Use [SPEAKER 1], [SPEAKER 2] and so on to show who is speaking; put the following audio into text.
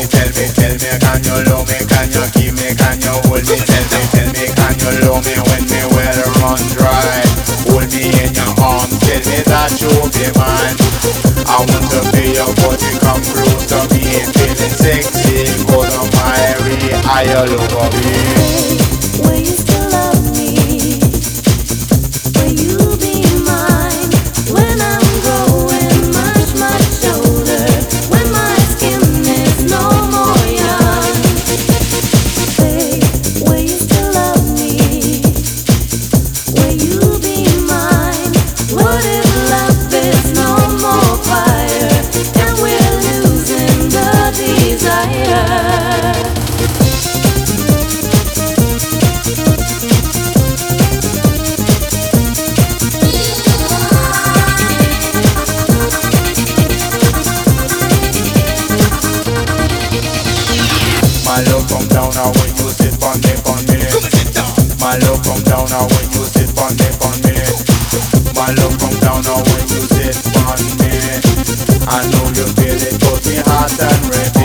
[SPEAKER 1] tell me, can you love me, can you keep me, can you hold me? Tell me, can you love me when me well run dry? Hold me in your arms, tell me that you'll be mine. I want to feel your body come close to me, feeling sexy, cause of my real eye all over me.
[SPEAKER 2] Will you still love me? Will you be mine when I'm growing much, much older? When my skin is no more young? Babe, will you still love me? Will you be mine? What if love is no more fire and we're losing the desire?
[SPEAKER 1] My love come down now when you sit on me, on me. My love come down now when you sit on me, on me. My love come down now when you sit on me. I know you feel it, but me heart and red.